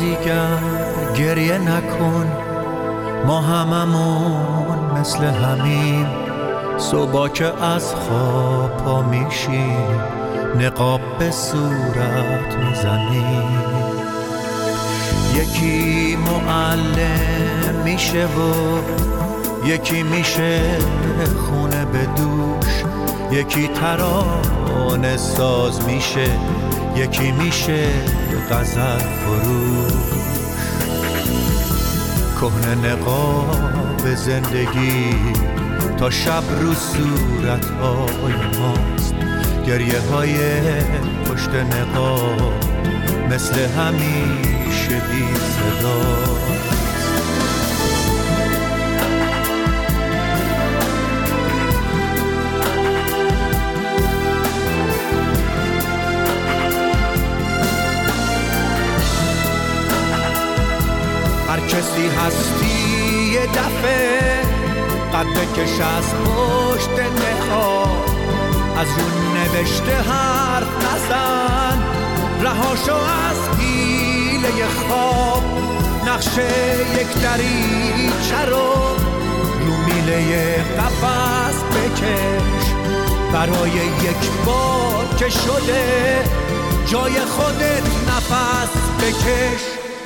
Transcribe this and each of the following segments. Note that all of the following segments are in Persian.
بازیگر گریه نکن، ما هممون مثل همیم، صبح که از خواب پا میشیم نقاب به صورت میزنیم. یکی معلم میشه و یکی میشه خونه به دوش، یکی ترانه ساز میشه، یکی میشه غزل فروش. کهنه نقاب زندگی تا شب رو صورت‌های ماست، گریه های پشت نقاب مثل همیشه بی صداست. هر کسی هستی یه دفعه قد بکش از پشت نقاب، از رو نوشته حرف نزن، رهاشو از حیله خواب. نقشه یک دریچه رو میله قفس بکش، برای یک بار که شده جای خودت نفس بکش.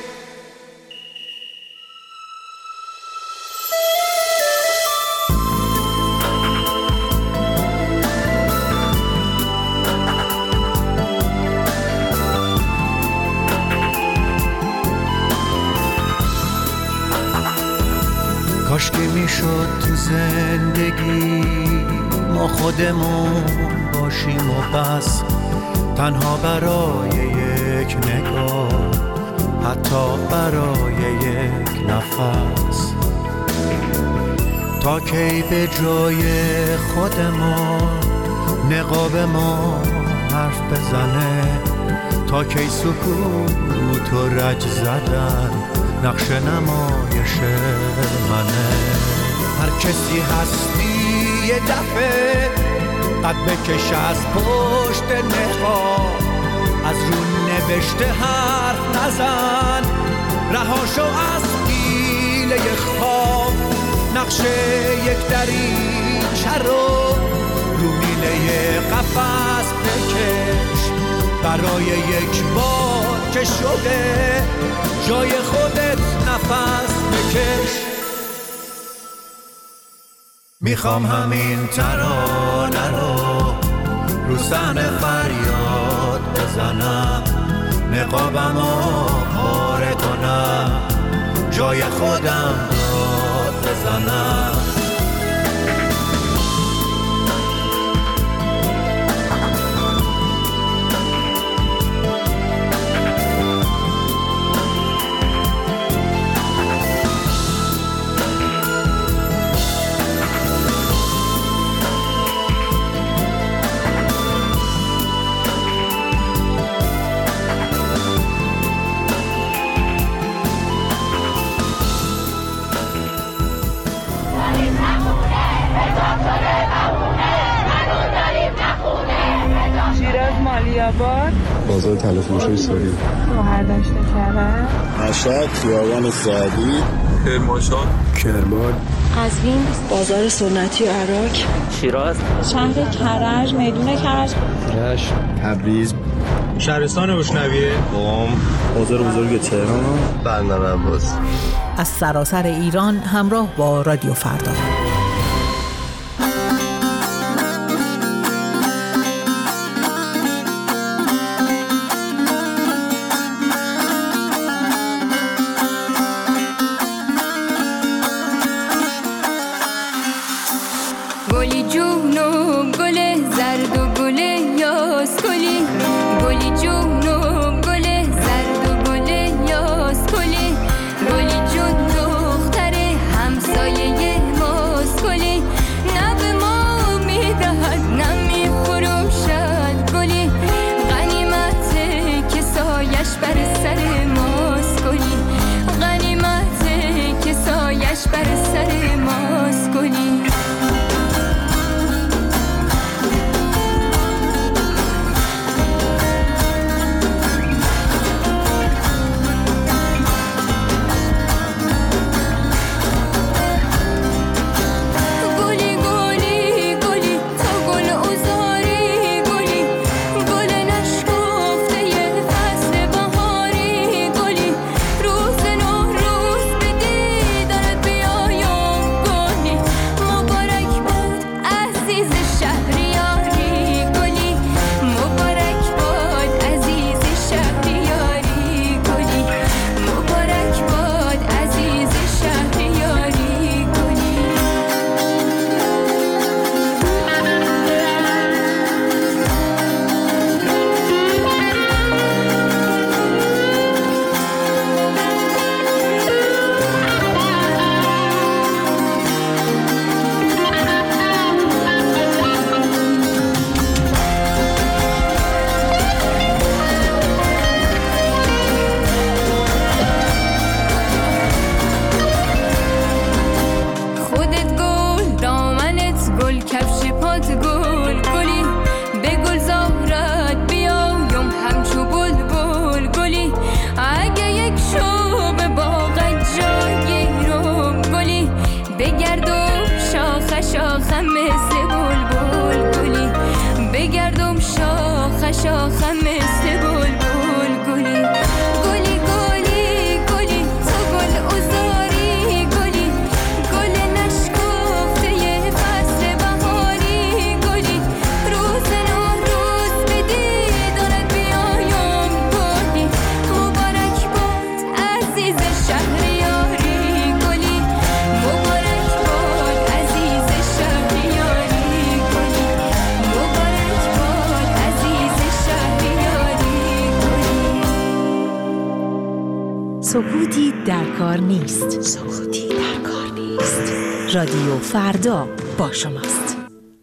کاش که میشد تو زندگی ما خودمون باشیم و بس، تنها برای یک نگاه، حتی برای یک نفس. تا کی به جای خودمون نقاب ما حرف بزنه، تا کی سکوت و رج زدن نقش نمایش منه. هر کسی هستی یه دفعه قد بکش از پشت نقاب، از رو نوشته حرف نزن، رهاشو از حیله خواب. نقش یک دریچه رو میله قفس بکش، برای یک بار که شده جای خودت نفس بکش. میخوام همین ترانه رو صحنه فریاد بزنم، نقابمو پاره کنم، جای خودم داد بزنم. بازار تلفروشی سوری، شهردشت کرج، مشهد، خیابان سعدی، کرمانشاه، کرمان، قزوین، بازار سنتی و عراق، شیراز، شهر کرج، میدون کرج، رشت، تبریز، شهرستان بشنویه، قم، بازار بزرگ تهران، بندر عباس. از سراسر ایران همراه با رادیو فردا. گلی جون و گل زرد و گل یاس گلی، گلی جون و گل زرد و گل یاس گلی، گلی جون دختر همسایه ماست در کار نیست. رادیو فردا با شماست.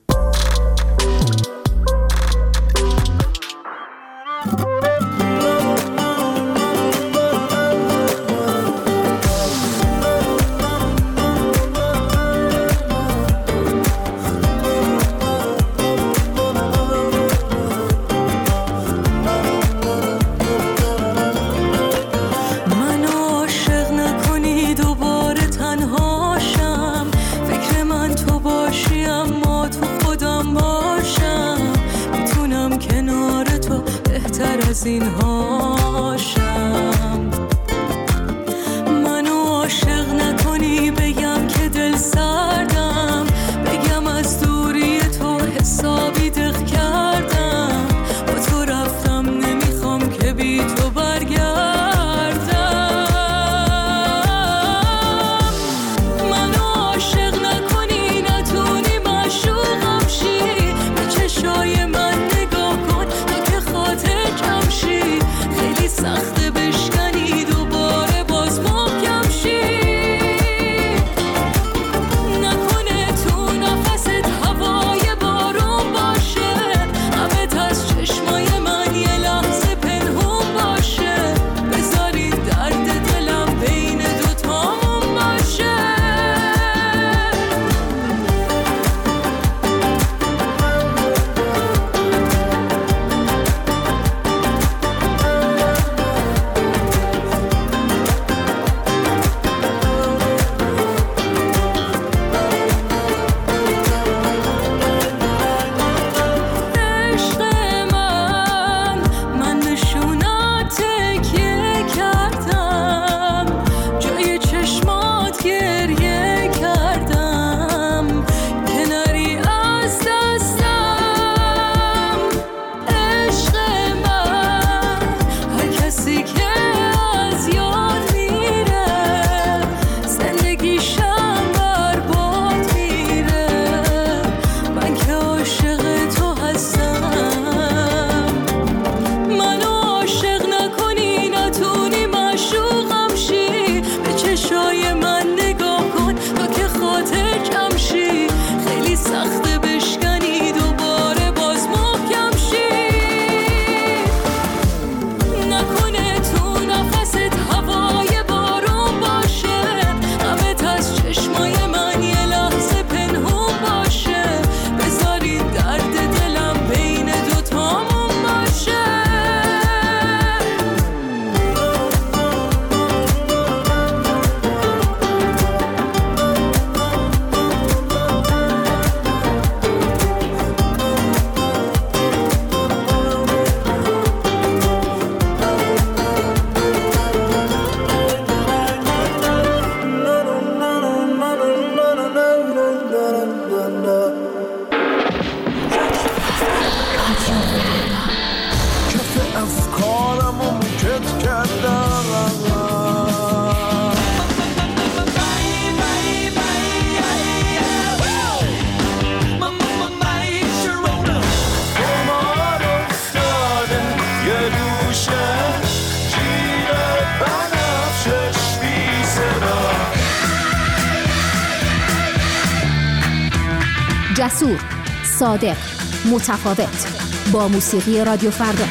جسور، صادق، متفاوت، با موسیقی رادیو فردا.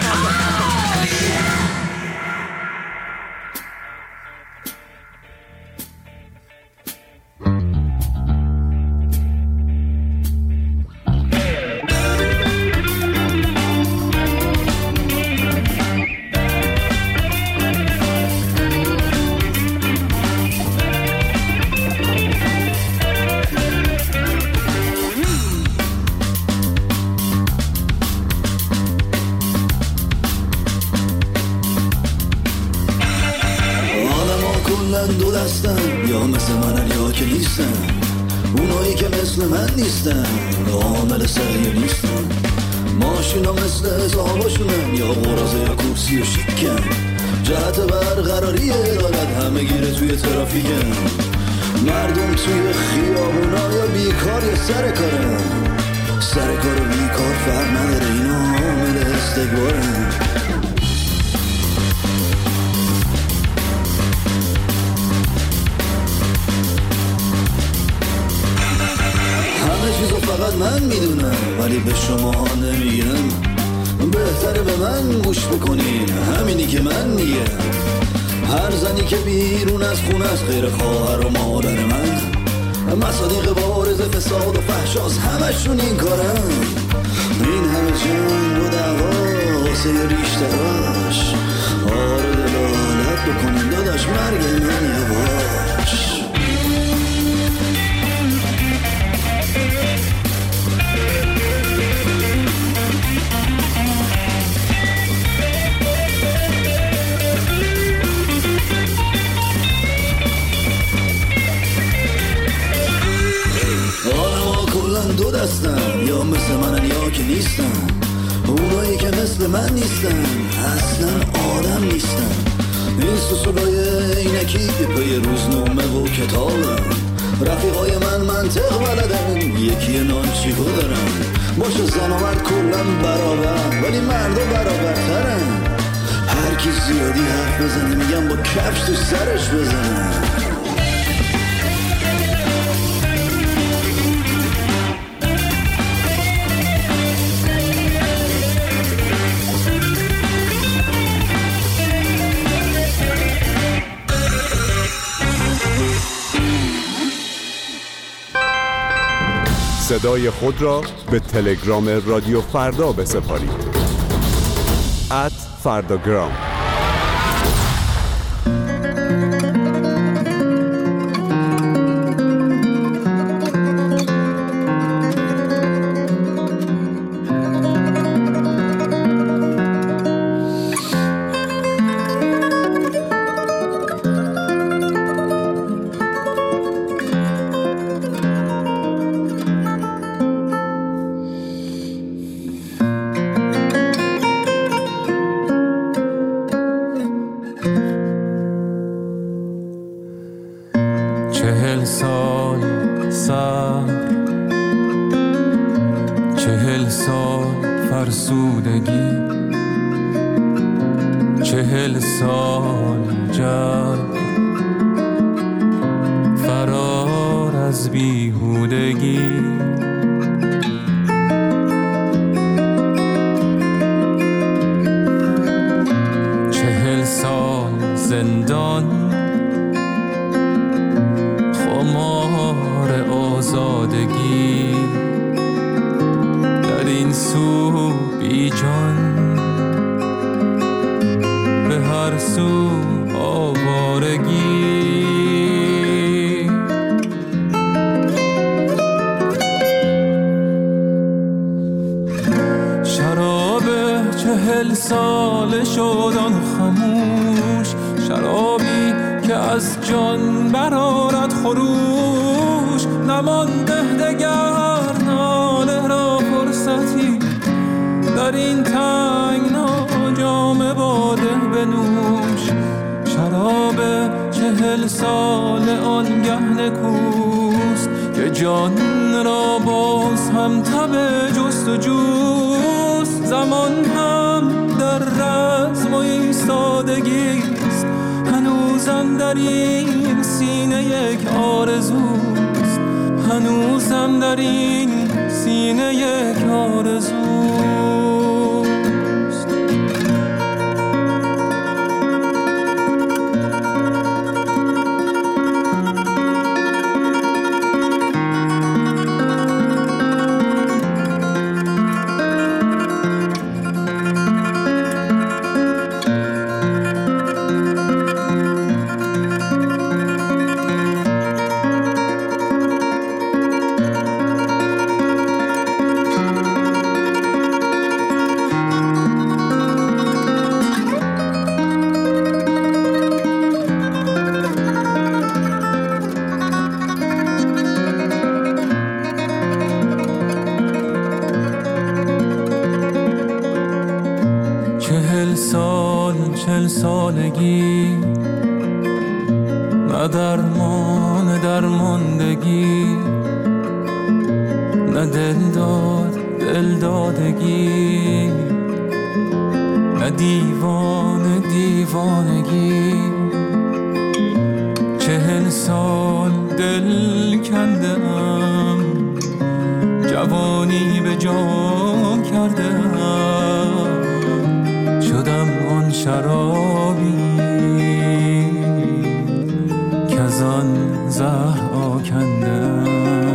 دو دستن یا مثل منن یا که نیستن، اونایی که مثل من نیستن عامل سریع نیستن، ماشینا مثل حساباشونن یا قرازه یا کرسی و شیکن، جهت برقراری عدالت همه گیره توی ترافیکن، مردم توی خیابونا یا بیکار یا سر کارن، سر کار و بیکار فرق نداره، اینا عامل استکبارن. فقط من میدونم، ولی به شما نمیگم. بهتره به من گوش بکنین، همینی که من میگم. هر زنی که بیرون از خونه است غیر خواهر و مادر من، مصادیق بارز فساد و فحشاست، همشون این کارن. این همه جنگ و دعوا واسه ریشتراش، آره دلالت بکنین داداش مرگ من یواش. دو دستن، یا مثل منن یا که نیستن. اونایی که مثل من نیستن اصلا آدم نیستن. این سوسولای اینکی پی روزنامه و کتابن. رفیقای من منطق بلدن، یکی نانچیکو دارن. باشه زن و مرد کلن برابر، ولی مردا برابرترن. هر کی زیادی حرف بزنه میگم با کفش تو سرش بزنن. صدای خود را به تلگرام رادیو فردا بسپارید. @فرداگرام. نه درمان درماندگی، نه دلدادگی، نه دیوانگی. 40 سال دل کندم، جوانی به جام کردم، شدم آن شرابی که از آن زهر آکندم.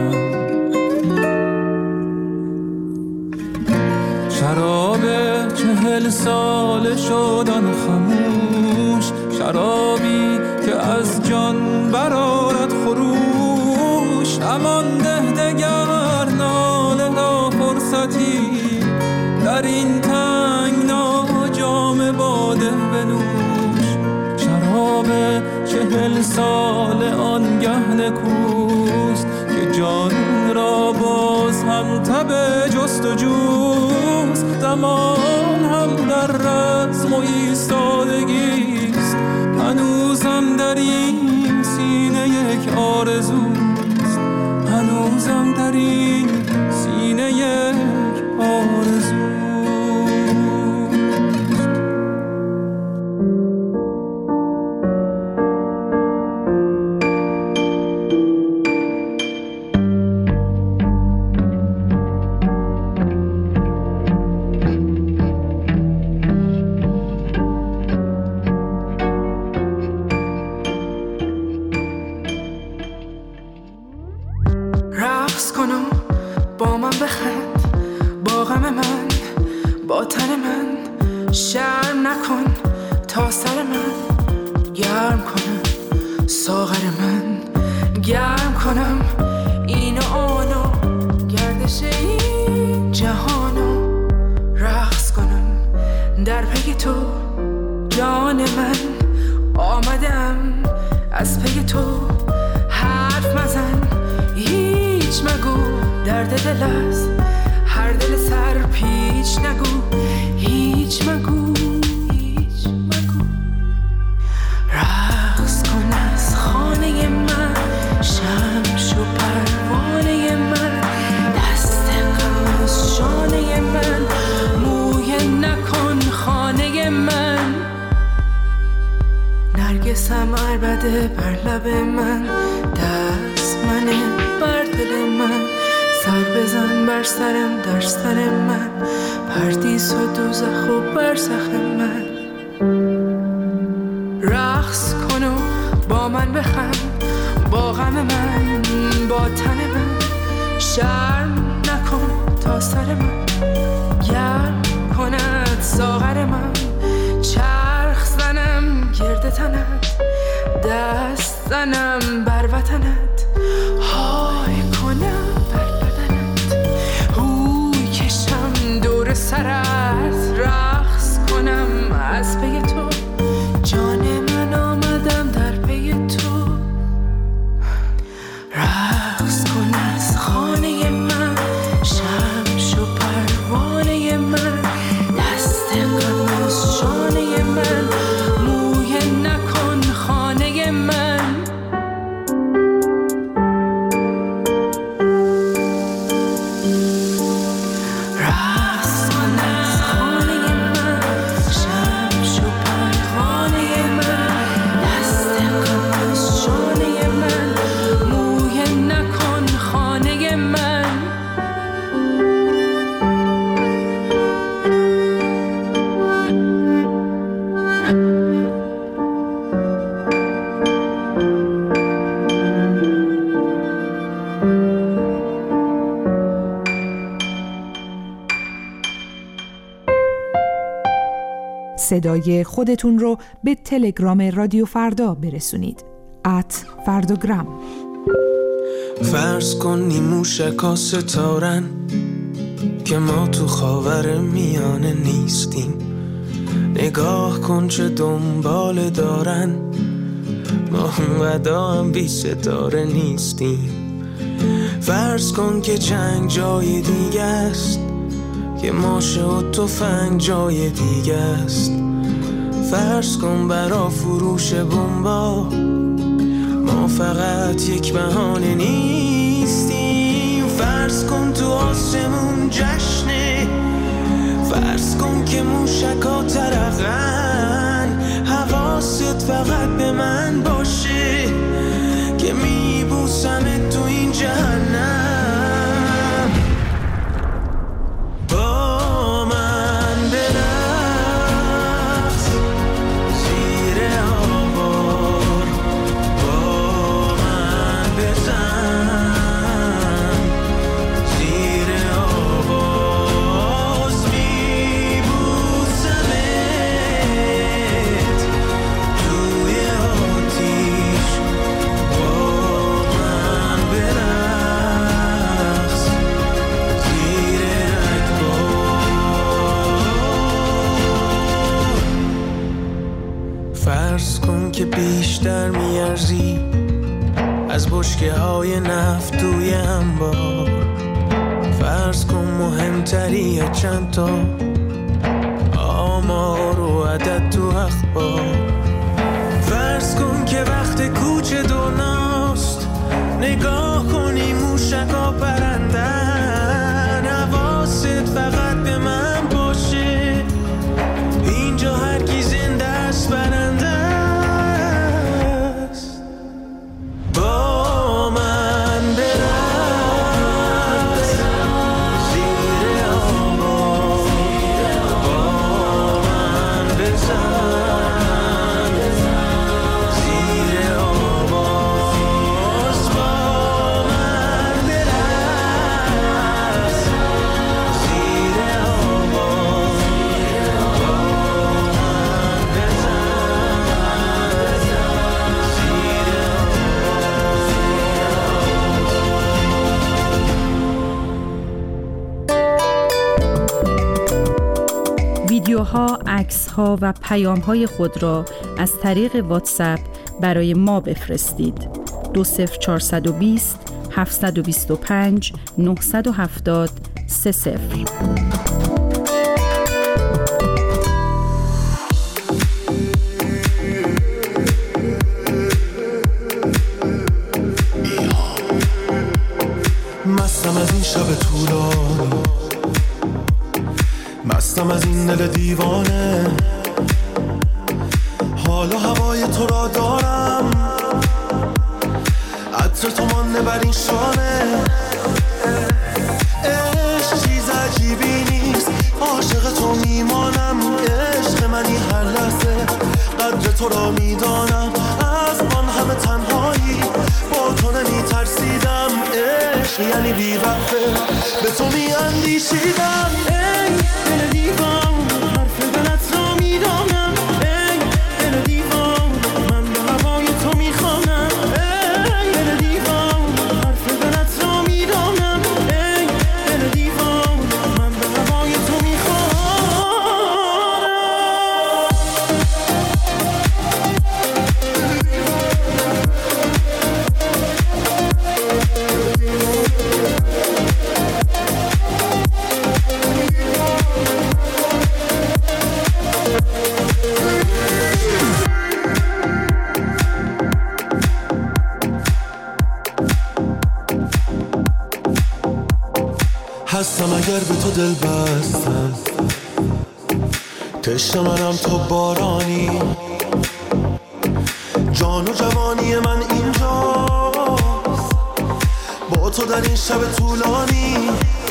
شراب 40 ساله شد آن خموش، شرابی که از جان برآرد خروش. نمانده دگر ناله را فرصتی، در این تنگنا جام باده بنوش. شراب 40 ساله آنگه نکوست که جان را باز هم تب جستجوست. زمان هم در رزم و ایستادگیست، هنوزم در این سینه یک آرزوست، هنوزم در این سینه یک آرزوست. صدای خودتون رو به تلگرام رادیو فردا برسونید. @فردوگرام. فرض کن نیموشکا ستارن که ما تو خاور میانه نیستیم. نگاه کن چه دنبال دارن، ما اونقدر هم بی ستاره نیستیم. فرض کن که جنگ جای دیگه است، که ماشه و تفنگ جای دیگه است. فرض کن برا فروش بمبا ما فقط یک بهانه نیستیم. فرض کن تو آسمون جشنه، فرض کن که موشکا ترقن. حواست فقط به من باشه که میبوسمت تو این جهنم. رفت توی انبار. فرض کن مهمتری چند تا آمار و عدد تو اخبار. فرض کن که وقت کوچه دنیاست، نگاه کنی موشکا پرندن. حواست فقط به من باشه، اینجا هر کی زنده است برنده است. با من برقص زیر آبا، با من بزن زیر آبا، با من برقص زیر آبا، با من بزن زیر ویدیوها، عکس‌ها و پیام‌های خود را از طریق واتساپ برای ما بفرستید. 20420 725 970 30. مستم از این شب طولانی، مستم از این دل دیوانه. حالا هوای تو را دارم، عطر تو مانده بر این شانه. عشق چیز عجیبی نیست، عاشق تو میمانم. عشق منی هر لحظه، قدر تو را میدانم. از آن همه تنهایی با تو نمیترسیدم. عشق یعنی بی‌وقفه به تو میاندیشیدم. ای دل دیوان، حرف دلت را میدانم. ای دل دیوان، من به هوای تو میخوانم. ای دل دیوان، حرف دلت را میدانم. ای دل دیوان، من به هوای تو هستم اگر به تو دل بستم. تشنه منم تو بارانی، جان و جوانی من اینجاست با تو در این شب طولانی.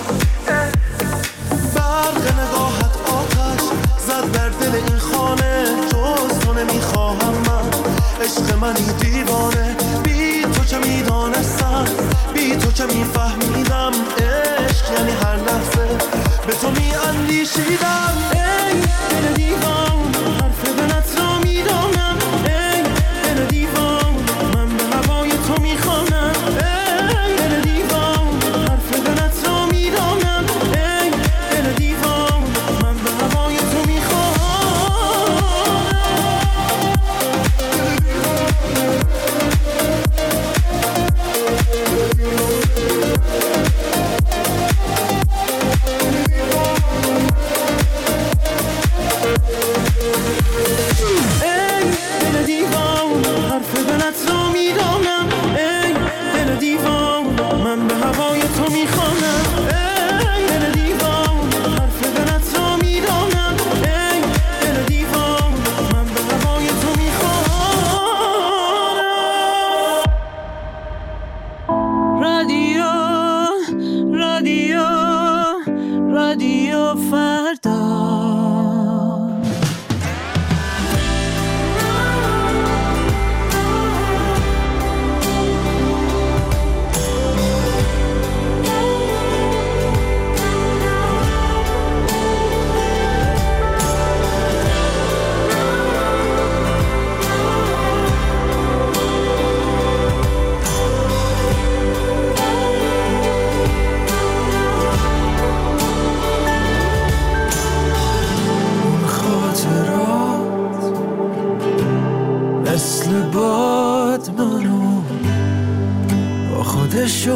برق نگاهت آتش زد بر دل این خانه. جز تو نمیخواهم من، عشق منی دیوانه. بی تو چه میدانستم، بی تو چه میفهمیدم. عشق یعنی هر لحظه به تو میاندیشیدم. ای دل دیوان، حرف دلت را میدانم. ای دل دیوان، من به هوای تو میخوانم. ای دل دیوان، حرف دلت را میدانم. ای دل دیوان، من به هوای تو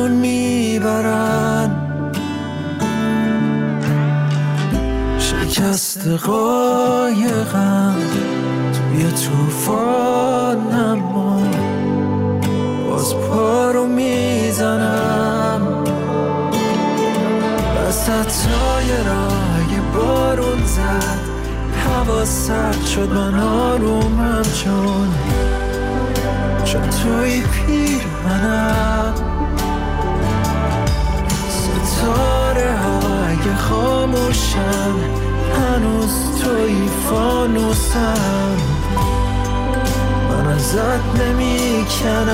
جون میبرن، شکست قایقم توی توفان، اما باز پا رو میزنم وسطای راه. بارون زد، هوا سرد شد، من آرومم چون توی پیر منم. ستاره های خاموشن، هنوز توی فانوسم، من ازت نمی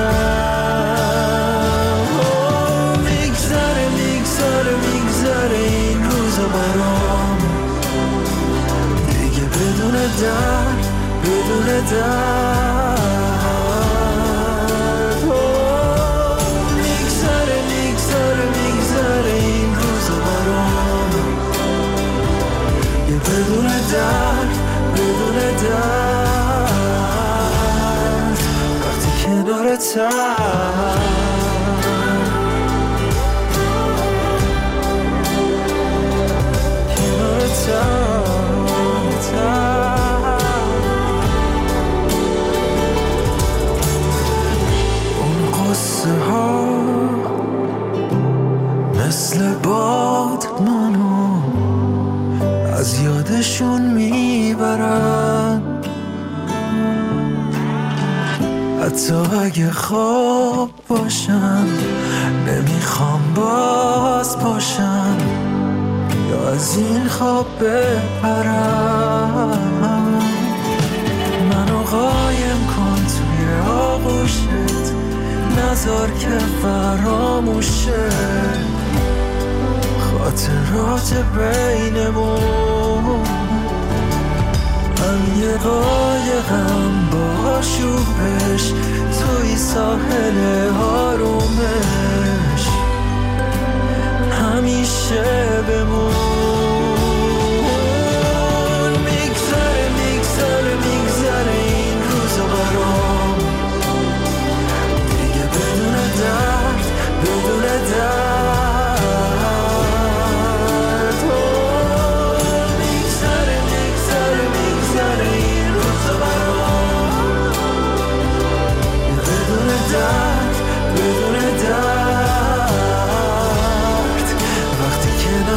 کنم. میگذره میگذره میگذره این روزا برام، دیگه بدون درد بدون درد. میگذره میگذره میگذره این روزا برام، دیگه بدون درد بدون درد. وقتی کنارتم اون قصه ها مثل باد منو از یادشون میبرن، حتی اگه خواب باشم نمیخوام باز باشم یا از این خواب بپرم. منو قایم کن توی آغوشت، نذار که فراموشه خاطرات بینمون. من یه قایقم با شوبش توی ساحل آرومش، همیشه بمون. میگذره میگذره میگذره این روزا برام، دیگه بدون درد بدون درد. میگذره میگذره میگذره این روزا برام، بدون درد بدون درد. وقتی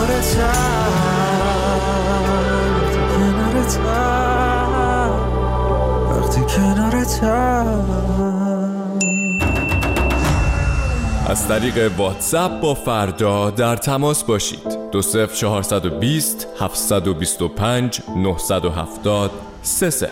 از طریق واتساپ با فردا در تماس باشید. 20420 725 970 30.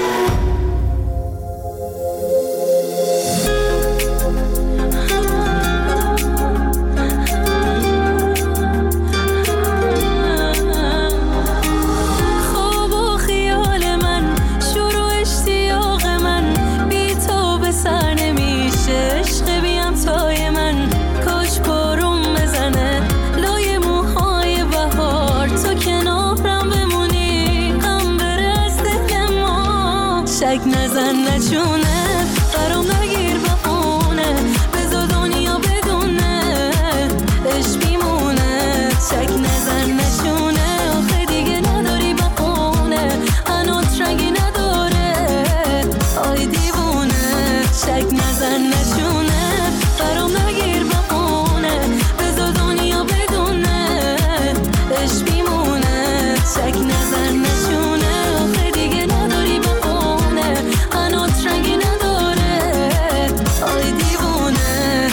شک نزن نچونه برام نگیر بخونه، بذار دنیا بدونه عشق میمونه. شک نزن نچونه آخه دیگه نداری بخونه، هنوز رنگی نداره آی دیوونه. شک نزن نچونه برام نگیر بخونه، بذار دنیا بدونه عشق میمونه. شک نزن نچونه آخه دیگه نداری بخونه، هنوز رنگی نداره آی دیوونه.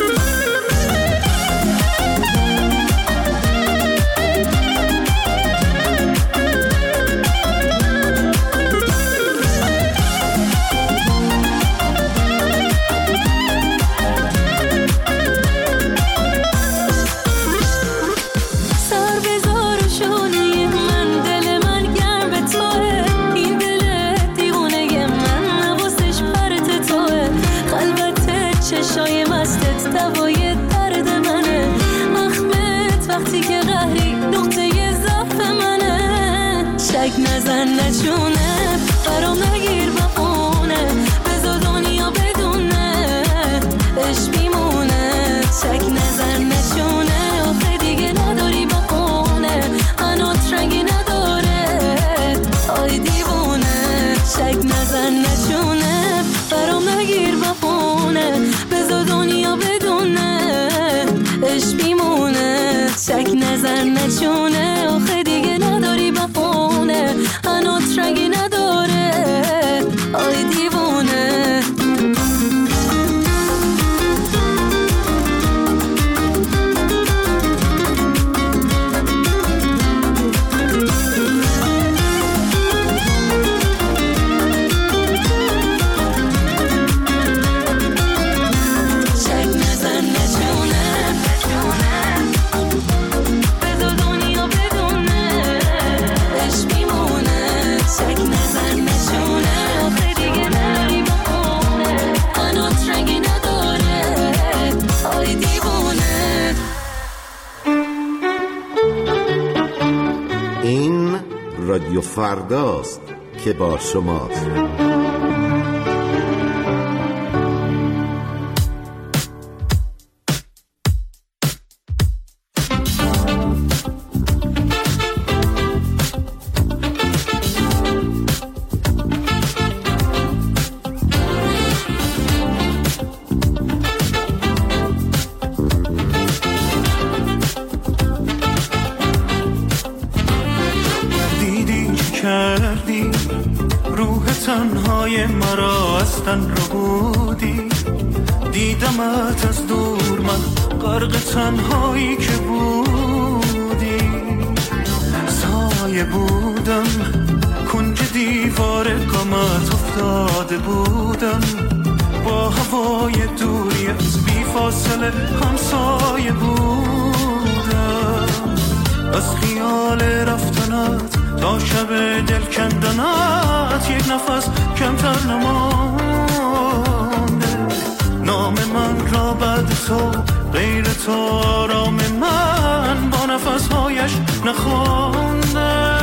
سر بذار و شونه من، دل من گرم به توه، این دل دیوونه من نوازش پرت توه. خلوت چشای مستت دوای درد منه، مخمت وقتی که قهری نقطه ضعف منه. شک نزن نچونه برام نگیر بخونه، بذار دنیا بدونه عشق میمونه. شک نزن عشق میمونه، شک نظر نچونه، آخه دیگه نداری بهونه، هنوز رنگی نداره آی دیوونه. رادیو فرداست که با شماست. تنهای مرا از تن رو بودی، دیدمت از دور من غرق تنهایی که بودی، سایه بودم کنج دیوار غمت افتاده بودم، با هوای دوری از بی فاصله همسایه بودم، از خیال رفتنت تا شب دل کندنت یک نفس کمتر نمانده، نام من را بعد تو غیر تو آرام من با نفسهایش نخوانده.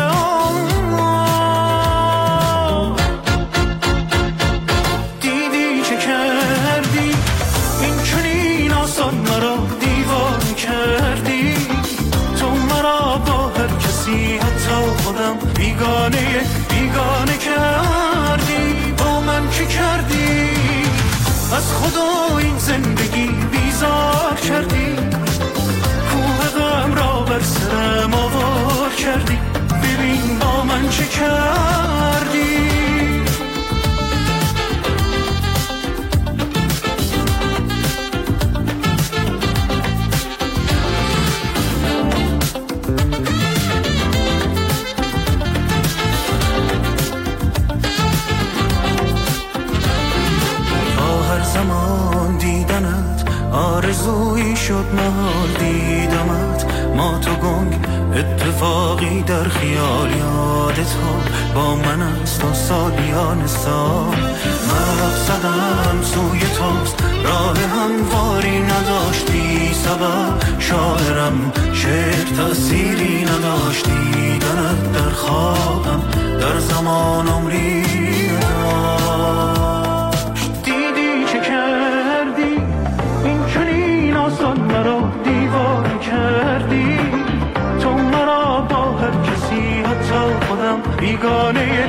دیدی چه کردی این چنین آسان مرا دیوانه کردی، تو مرا با هر کسی حتی خودم بیگانه کردی، با من چی کردی؟ از خدا این زندگی بیزار کردی، کوه غم را بر سرم آوار کردی، ببین با من چه کردی. زمان دیدنت آرزویی شد، محال دیدمت ما تو گنگ اتفاقی در خیال، یادت ها با من است و سالیان سال، مرد زدم سوی توست راه همواری نداشتی، سبب شاعرم شعر تأثیری نداشتی، دیدنت در خوابم در زمان عمری نداشت. آسان مرا دیوانه کردی، تو مرا با هر کسی حتی خودم بیگانه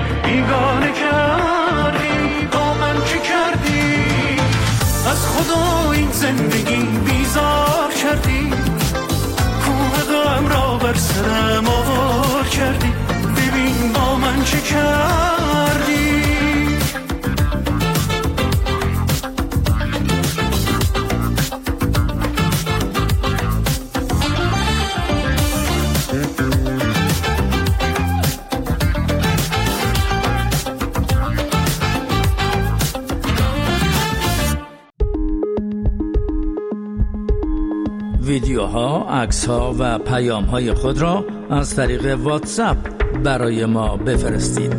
کردی، با من چی کردی؟ از خدا این زندگی بیزار کردی، کوه غم را بر سرم آوار کردی، ببین با من چی کردی. ویدیوها، عکس‌ها و پیام‌های خود را از طریق واتساپ برای ما بفرستید.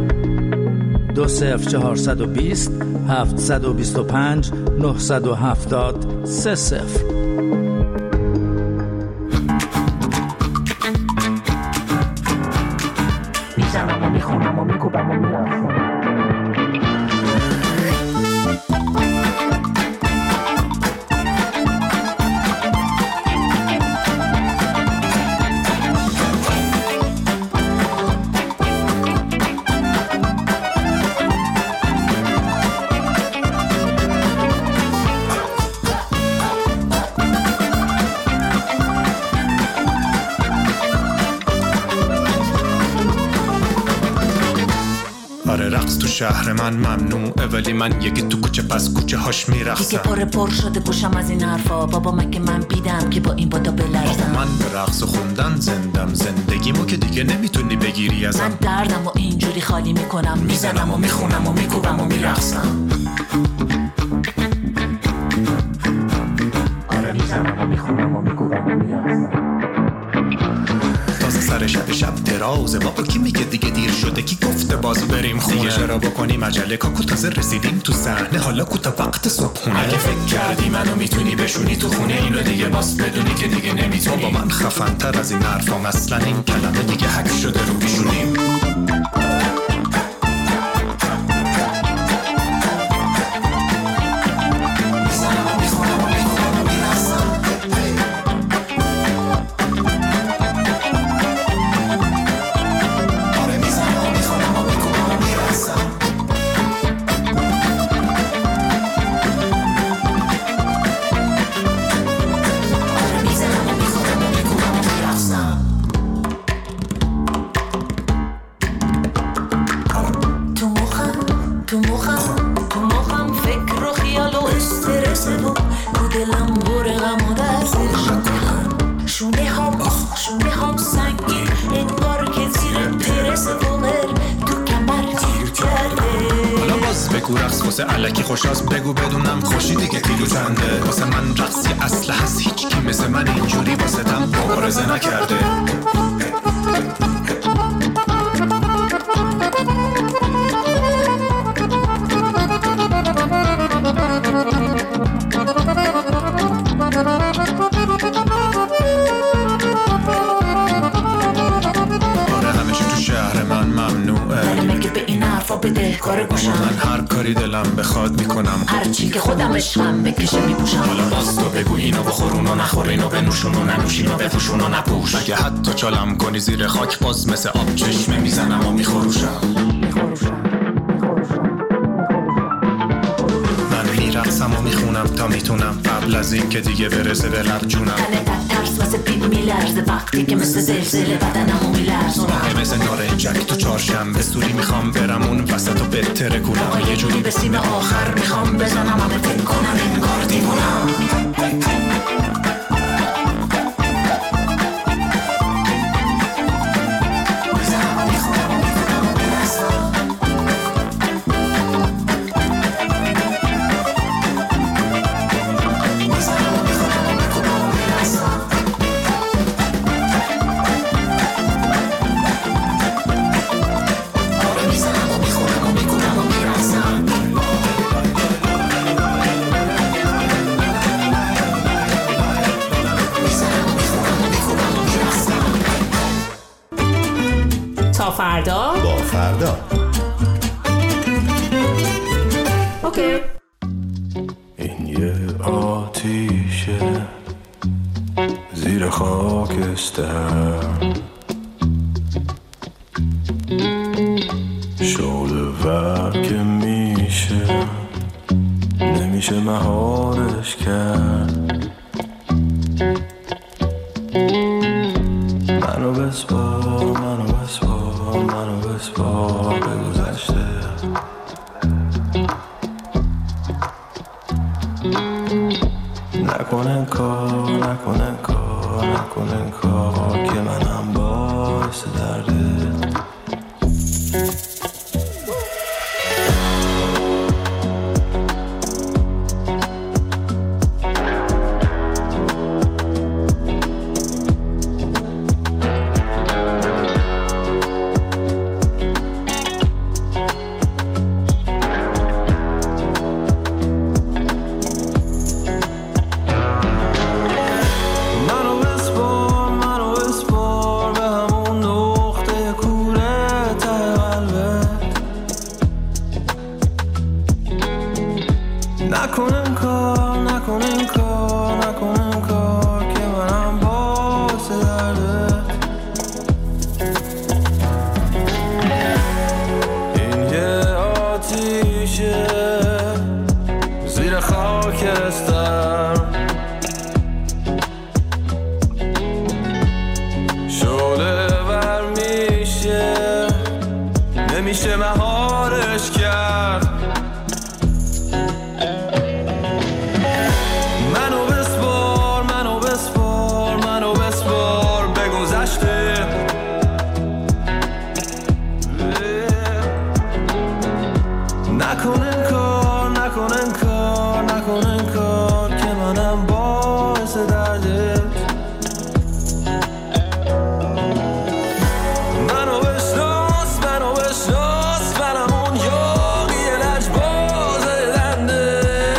20420 725 970 30. میزنم و میخونم و میکوبم و میرخونم. شهر من ممنوعه، ولی من یکی تو کوچه پس کوچه هاش میرقصم. دیگه پر شده گوشم از این حرفا، بابا مگه من بیدم که با این بادا بلرزم. من به رقص و خوندن زندم، زندگیمو که دیگه نمیتونی بگیری ازم. من دردم و اینجوری خالی میکنم، میزنم و میخونم و میکوبم و میرقصم. آره میزنم و میخونم و میکوبم و میرقصم. تازه سر شب درازه، بابا کی میگه دیگه دیر شده؟ کی گفته باز بریم خونه؟ دیگه چرا بکنیم عجله؟ کاکو تازه رسیدیم تو صحنه، حالا کو تا وقت صبحونه. اگه فکر کردی منو میتونی بشونی تو خونه، اینو دیگه باز بدونی که دیگه نمیتونی. بابا من خفن تر از این حرفام، اصلا این کلمه دیگه حک شده رو بیشونیم. الکی خوشاست بگو بدونم خوشی دیگه کیلو چنده. واسه من رقصی اصله هست، هیچ کی مثل من اینجوری واسه تم مبارزه نکرده. من هر کاری دلم بخواد میکنم، هر چی که خودم عشقم بکشه میپوشم. حالا باز تو بگو اینو بخورون و نخور، اینو بنوشون و ننوشین و بپوشون و نپوش. اگه حتی چالم کنی زیر خاک، باز مثل آب چشمه میزنم و میخوروشم. من میرقصم و میخونم تا میتونم، قبل از این که دیگه برسه به لب جونم. ترس واسه پیپ میلرزه وقتی که مثل زلزله بدنمو میلرزونم. مثل نارنجک تو چهارشنبه سوری میخوام برم اون وسط و بهتره کنم. یه جوری به سیم آخر میخوام بزنم، همه فکر کنم انگار دیوونم. فردا با فردا. اوکی. این یه آتیشه زیر خاکستر، شعله ور که میشه نمیشه مهارش کرد. منو بسپار، منو بسپار، منو بسپار به گذشته. نکنن کار، نکنن کار، نکنن کار که منم باعث درده. نکنن کار، نکنن کار، نکنن کار که منم باعث درده. این یه آتیشه زیر خاکستر، شعله ور میشه نمیشه مهاره فراموشش کرد. منو بسپار منو بسپار منو بسپار به گذشته. نکن انکار نکن انکار نکن انکار که منم باعث دردت. منو بشناس منم اون یاقی لجباز دنده.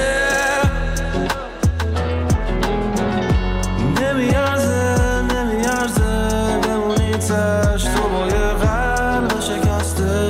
نمیارزه بمونی تش تو با یه قلب شکسته.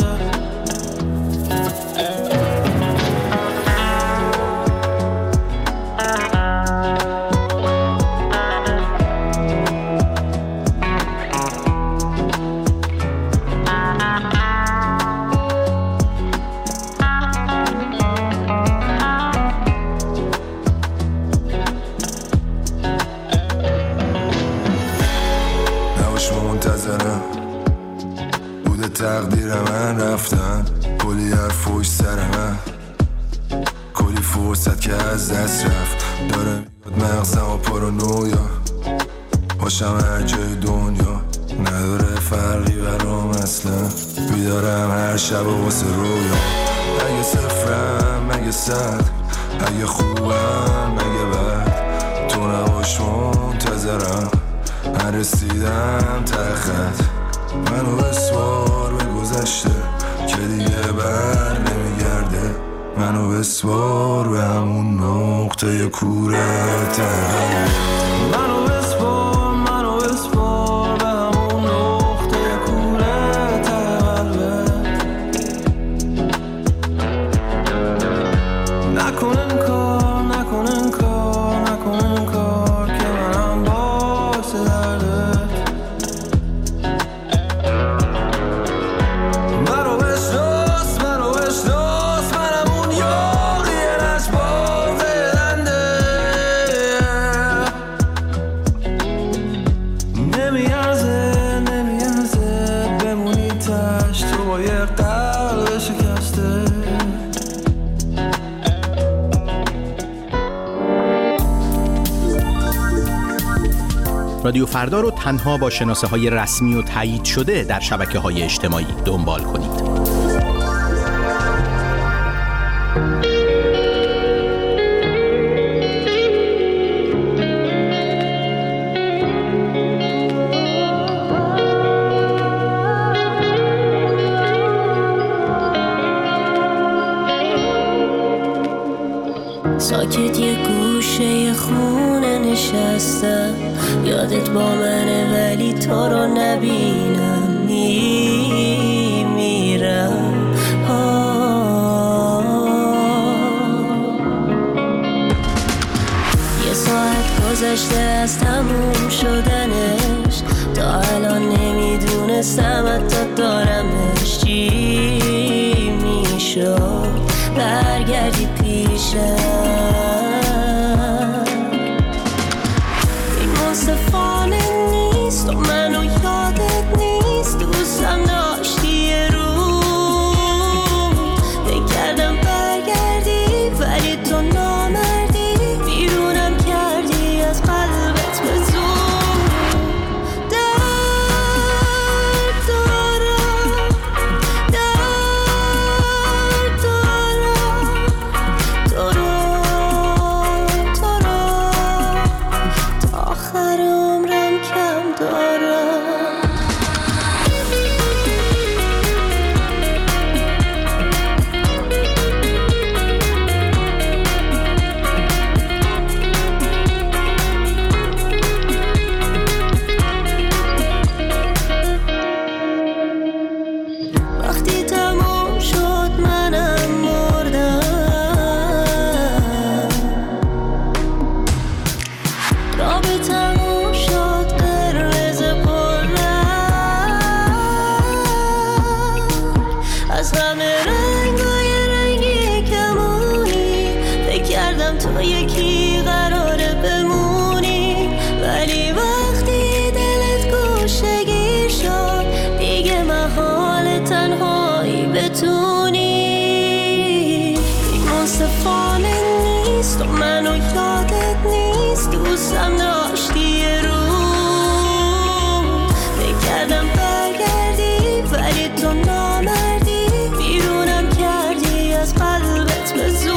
تقدیر من رفتن کلی حرف پشت سر من، کلی فرصت که از دست رفت. داره میاد مغزم و پارانویا باشم هر جای دنیا. نداره فرقی برام اصلا، بیدارم هر شب و واسه رویا. اگه صفرم مگه صد، اگه خوبم مگه بد، تو نباش منتظرم نرسیدم ته خط. منو بسوار به گذشته که دیگه بر نمیگرده. منو بسوار به همون نقطه کوره ته. منو بسوار به همون نقطه کوره ته. نکن انکار نکن انکار نکن انکار که منم باعث دردت. رادیو فردا رو تنها با شناسه‌های رسمی و تایید شده در شبکه‌های اجتماعی دنبال کنید. ساکت یه گوشه خونه نشستم، یادت با منه ولی تو رو نبینم. میمیرم یه ساعت گذشته از تموم شدنش، تا الان نمیدونستم حتی دارمش. چی میشد برگردی پیشم؟ این منصفانه نیست و منو یادت نیست. دوستم داشتی یه رو بکردم برگردی ولی تو نامردی. بیرونم کردی از قلبت به زور. درد دارم تو رو تا آخر عمرم کم دارم. وقتی تموم شد منم مردم، رابه تموم شد قرمز پررنگ. از همه رنگای رنگی کمونی فکر کردم تو یکی قراره بمونی، ولی وقتی دلت گوشه‌گیر شد دیگه محال تنهایی بتونی. نیست و منو یادت نیست دوستم داشتی یه روز بگردم برگردی ولی تو نامردی بیرونم کردی از قلبت به زور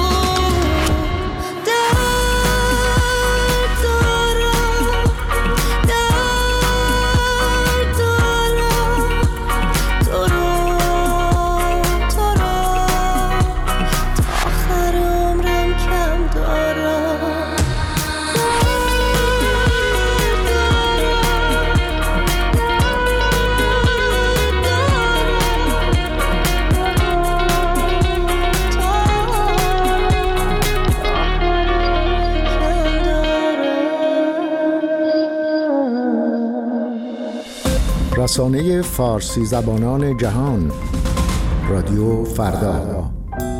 رسانه فارسی زبانان جهان رادیو فردا.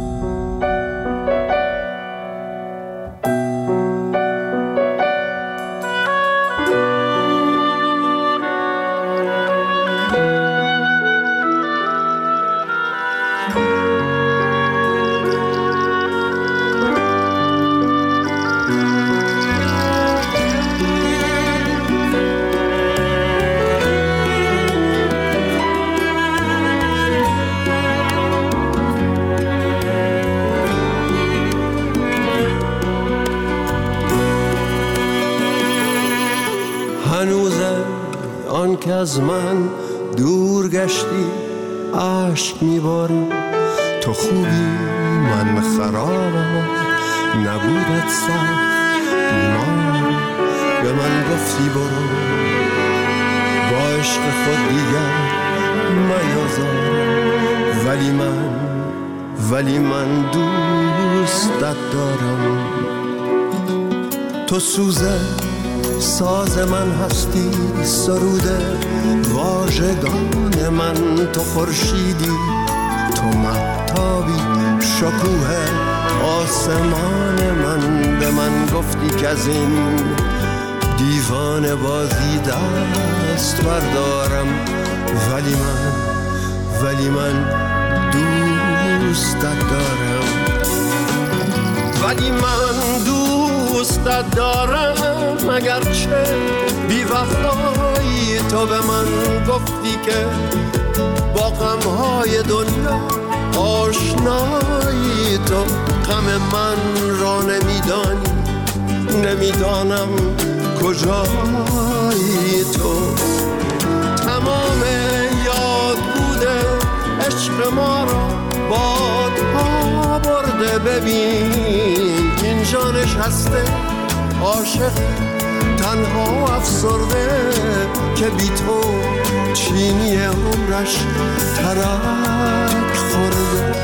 که از من دور گشتی عشق میباری تو خوبی من خرابم نبودت سخت بیمار به من گفتی برو با عشق خود دیگر میازار ولی من دوستت دارم تو سوزه ساز من هستی سروده واژگان من تو خورشیدی تو مهتابی شکوه آسمان من به من گفتی که از این دیوانه بازی دست بردارم ولی من دوستت دارم دوستت دارم اگرچه بی وفایی تو به من گفتی که با غمهای دنیا آشنایی تو غم من را نمیدانم کجایی تو تمام یاد بوده عشق ما را بادها برده ببین اینجا نشسته عاشق تنها افسرده که بی تو چینی عمرش ترک خورده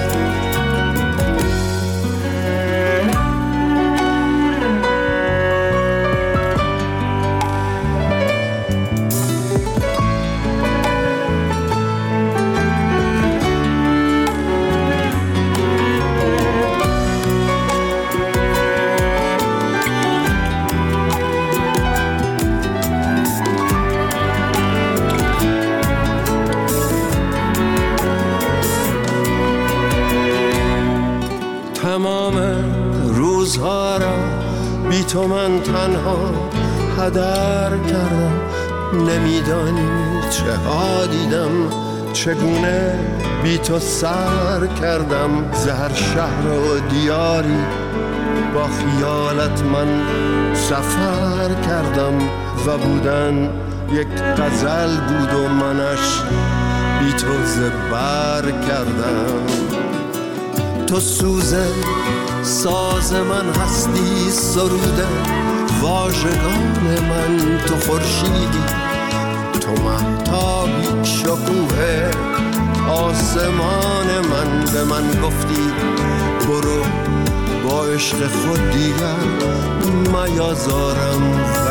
تمام روزها را بی تو من تنها هدر کردم نمیدانی چه ها دیدم چگونه بی تو سر کردم زهر شهر و دیاری با خیالت من سفر کردم و بودن یک غزل بود و منش بی تو زبر کردم تو سوزه ساز من هستی سروده واژگان من تو خورشیدی تو مهتابی شکوه آسمان من به من گفتی برو با عشق خود دیگر میازارم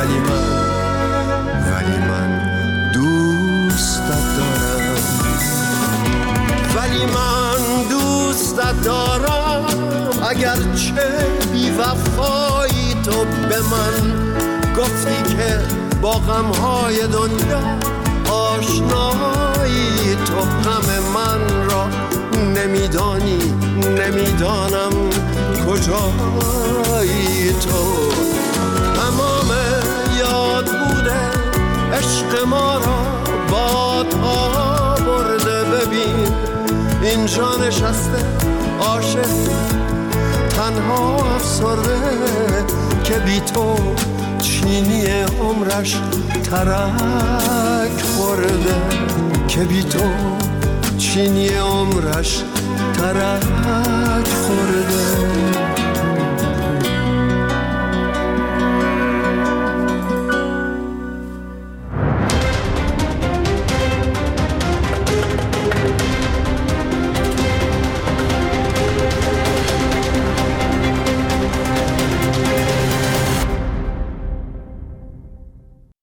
ولی من دوستت دارم دوستت دارم اگرچه بی وفایی تو به من گفتی که با غمهای دنیا آشنایی تو غم من را نمیدانم کجایی تو. تمام یاد بوده عشق ما را بادها برده. ببین اینجا نشسته عاشق تنها افسرده که بی تو چینی عمرش ترک خورده. که بی تو چینی عمرش ترک خورده.